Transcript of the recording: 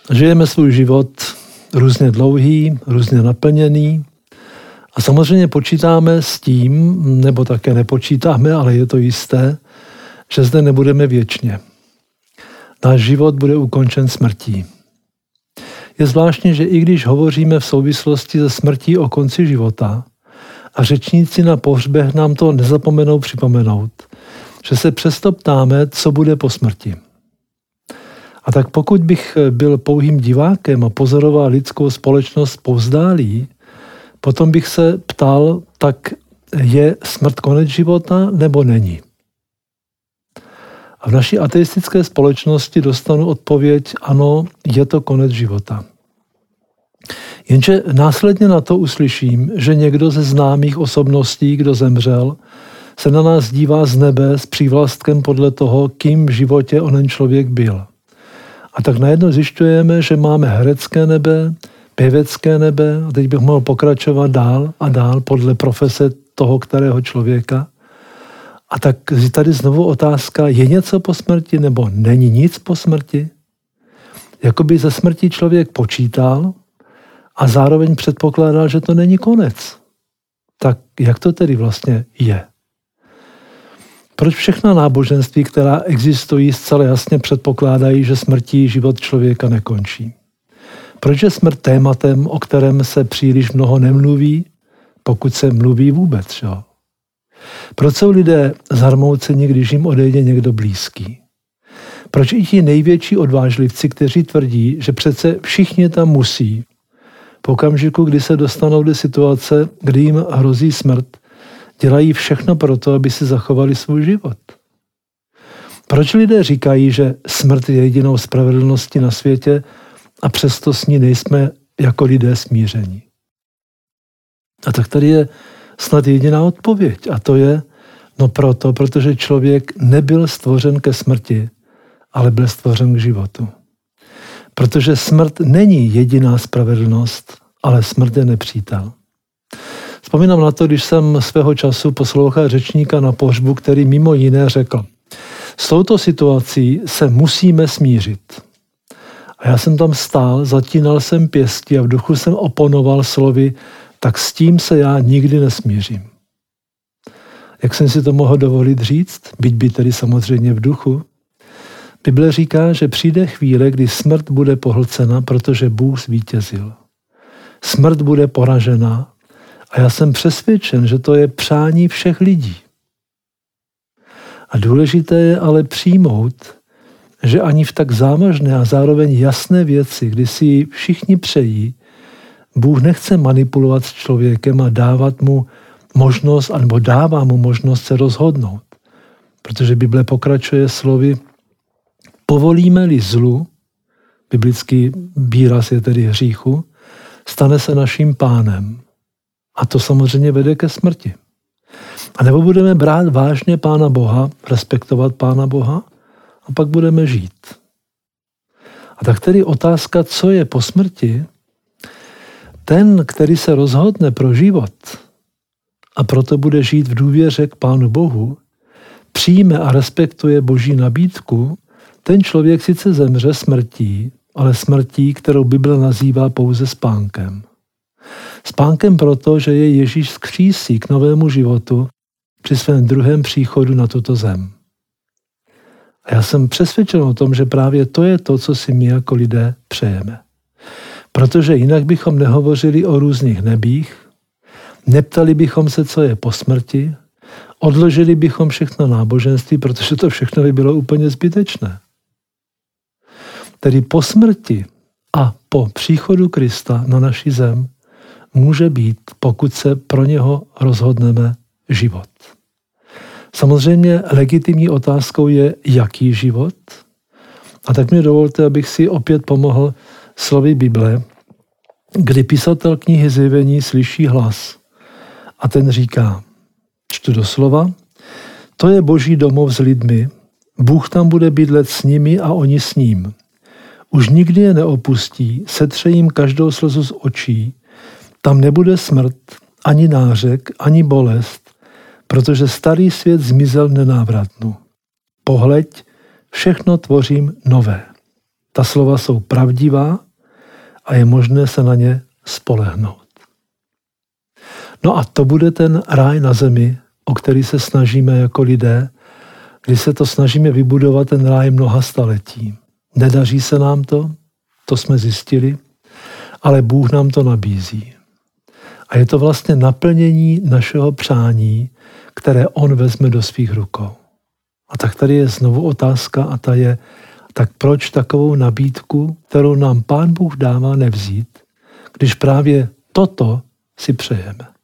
Žijeme svůj život různě dlouhý, různě naplněný a samozřejmě počítáme s tím, nebo také nepočítáme, ale je to jisté, že zde nebudeme věčně. Náš život bude ukončen smrtí. Je zvláštní, že i když hovoříme v souvislosti se smrtí o konci života a řečníci na pohřbech nám to nezapomenou připomenout, že se přesto ptáme, co bude po smrti. A tak pokud bych byl pouhým divákem a pozoroval lidskou společnost povzdálí, potom bych se ptal, tak je smrt konec života nebo není? A v naší ateistické společnosti dostanu odpověď, ano, je to konec života. Jenže následně na to uslyším, že někdo ze známých osobností, kdo zemřel, se na nás dívá z nebe s přívlastkem podle toho, kým v životě onen člověk byl. A tak najednou zjišťujeme, že máme herecké nebe, pěvecké nebe, a teď bych mohl pokračovat dál a dál podle profese toho, kterého člověka. A tak tady znovu otázka, je něco po smrti nebo není nic po smrti? Jakoby ze smrti člověk počítal a zároveň předpokládal, že to není konec. Tak jak to tedy vlastně je? Proč všechna náboženství, která existují, zcela jasně předpokládají, že smrtí život člověka nekončí? Proč je smrt tématem, o kterém se příliš mnoho nemluví, pokud se mluví vůbec? Jo? Proč jsou lidé zarmouceni, když jim odejde někdo blízký? Proč i ti největší odvážlivci, kteří tvrdí, že přece všichni tam musí, po okamžiku, kdy se dostanou do situace, kdy jim hrozí smrt, dělají všechno pro to, aby si zachovali svůj život? Proč lidé říkají, že smrt je jedinou spravedlností na světě a přesto s ní nejsme jako lidé smíření? A tak tady je snad jediná odpověď a to je, protože člověk nebyl stvořen ke smrti, ale byl stvořen k životu. Protože smrt není jediná spravedlnost, ale smrt je nepřítel. Vzpomínám na to, když jsem svého času poslouchal řečníka na pohřbu, který mimo jiné řekl: s touto situací se musíme smířit. A já jsem tam stál, zatínal jsem pěstí a v duchu jsem oponoval slovy: tak s tím se já nikdy nesmířím. Jak jsem si to mohl dovolit říct, byť by tedy samozřejmě v duchu? Bible říká, že přijde chvíle, kdy smrt bude pohlcena, protože Bůh zvítězil. Smrt bude poražena a já jsem přesvědčen, že to je přání všech lidí. A důležité je ale přijmout, že ani v tak závažné a zároveň jasné věci, kdy si ji všichni přejí, Bůh nechce manipulovat s člověkem a dávat mu možnost, anebo dává mu možnost se rozhodnout. Protože Bible pokračuje slovy: povolíme-li zlu, biblický výraz je tedy hříchu, stane se naším pánem. A to samozřejmě vede ke smrti. A nebo budeme brát vážně Pána Boha, respektovat Pána Boha, a pak budeme žít. A tak tedy otázka, co je po smrti, ten, který se rozhodne pro život a proto bude žít v důvěře k Pánu Bohu, přijme a respektuje Boží nabídku, ten člověk sice zemře smrtí, ale smrtí, kterou Bible nazývá pouze spánkem. Spánkem proto, že je Ježíš vzkřísí k novému životu při svém druhém příchodu na tuto zem. A já jsem přesvědčen o tom, že právě to je to, co si my jako lidé přejeme. Protože jinak bychom nehovořili o různých nebích, neptali bychom se, co je po smrti, odložili bychom všechno náboženství, protože to všechno by bylo úplně zbytečné. Tedy po smrti a po příchodu Krista na naši zem může být, pokud se pro něho rozhodneme, život. Samozřejmě legitimní otázkou je, jaký život. A tak mi dovolte, abych si opět pomohl slovy Bible, kdy pisatel knihy Zjevení slyší hlas. A ten říká, čtu doslova: to je Boží domov s lidmi, Bůh tam bude bydlet s nimi a oni s ním. Už nikdy je neopustí, setře jim každou slzu z očí, tam nebude smrt, ani nářek, ani bolest, protože starý svět zmizel v nenávratnu. Pohleď, všechno tvořím nové. Ta slova jsou pravdivá a je možné se na ně spolehnout. No a to bude ten ráj na zemi, o který se snažíme jako lidé, kdy se to snažíme vybudovat ten ráj mnoha staletí. Nedaří se nám to jsme zjistili, ale Bůh nám to nabízí. A je to vlastně naplnění našeho přání, které on vezme do svých rukou. A tak tady je znovu otázka a ta je, tak proč takovou nabídku, kterou nám Pán Bůh dává, nevzít, když právě toto si přejeme.